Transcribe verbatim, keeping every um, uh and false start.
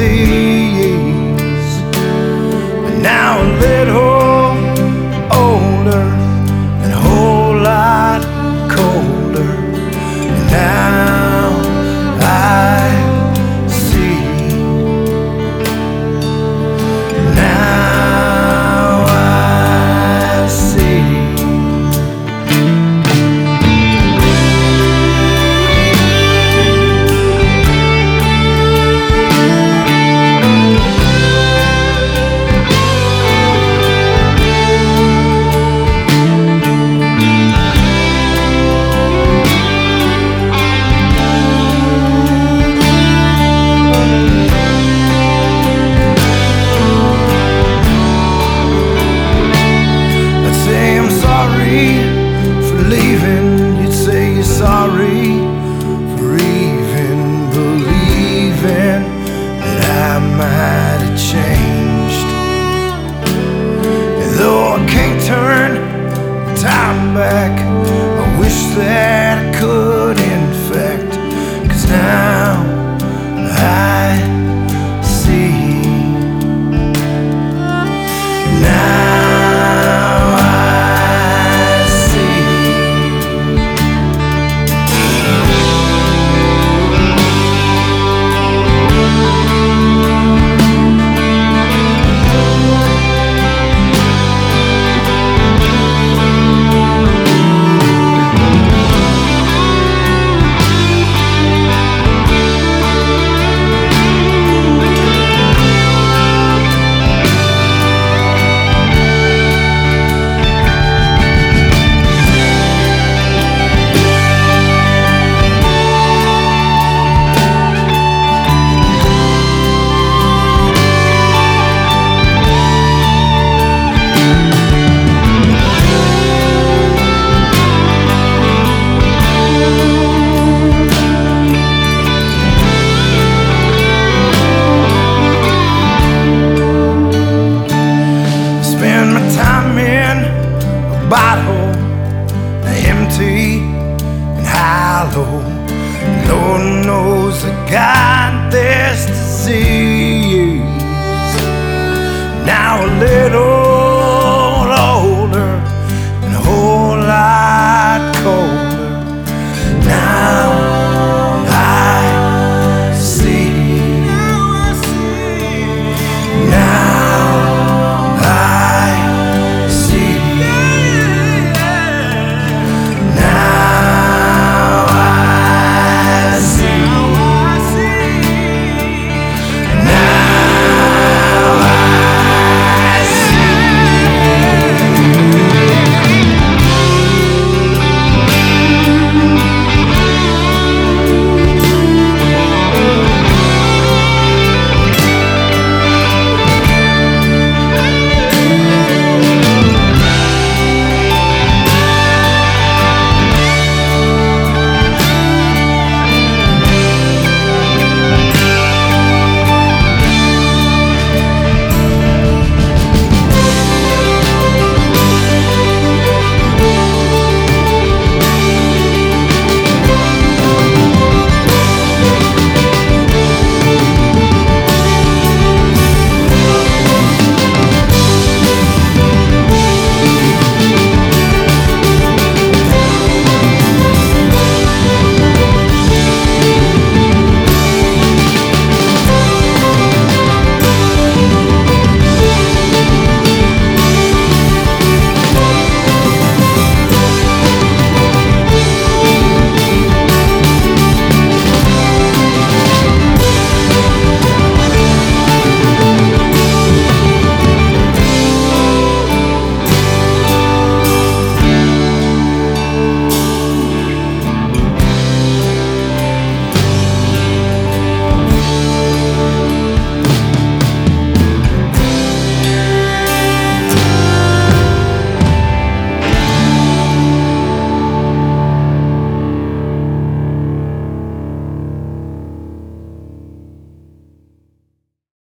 disease. But now a little older and a whole lot colder. And now I see. Now I see. For leaving, you'd say you're sorry for even believing that I might have changed. And though I can't turn time back, I wish that I could, in fact, 'cause now I see. Now bottle, empty and hollow. Lord knows I got this disease.